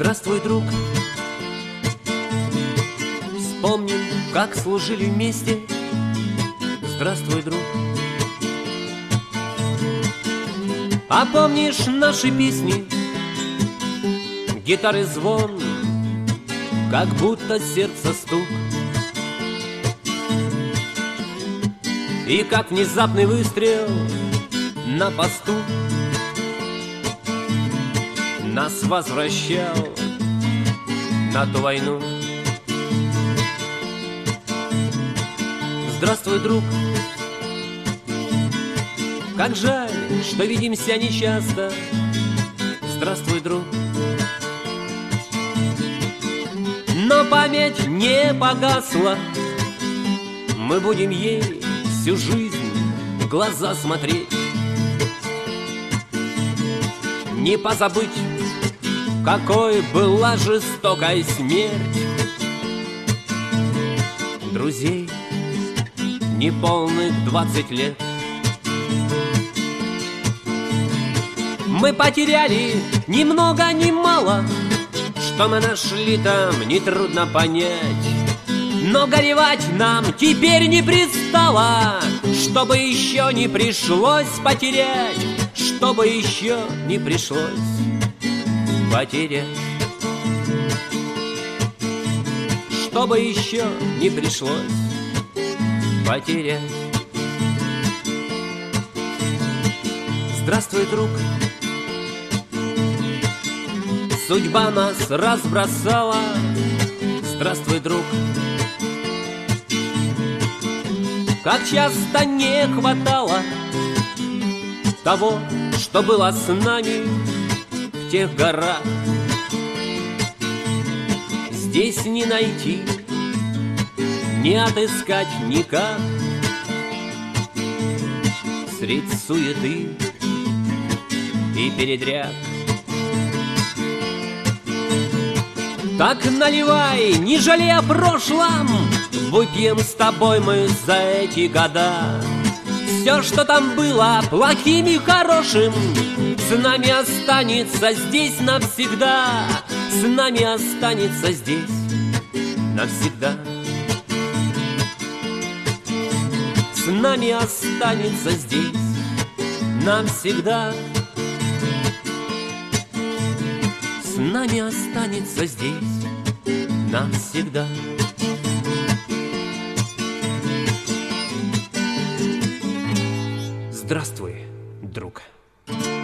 Здравствуй, друг. Вспомним, как служили вместе. Здравствуй, друг. А помнишь наши песни? Гитары звон, как будто сердце стук. И как внезапный выстрел на посту нас возвращал на ту войну. Здравствуй, друг. Как жаль, что видимся нечасто. Здравствуй, друг. Но память не погасла. Мы будем ей всю жизнь в глаза смотреть. Не позабыть, какой была жестокая смерть друзей неполных 20 лет. Мы потеряли ни много ни мало. Что мы нашли там, нетрудно понять. Но горевать нам теперь не пристало, чтобы еще не пришлось потерять, чтобы еще не пришлось потерять, чтобы еще не пришлось потерять. Здравствуй, друг. Судьба нас разбросала. Здравствуй, друг. Как часто не хватало того, что было с нами в тех горах. Здесь не найти, не отыскать никак. Средь суеты и передряг. Так наливай, не жалея о прошлом. Выпьем с тобой мы за эти года. Все, что там было плохим и хорошим, с нами останется здесь навсегда. С нами останется здесь навсегда. С нами останется здесь навсегда. С нами останется здесь навсегда. Здравствуй, друг.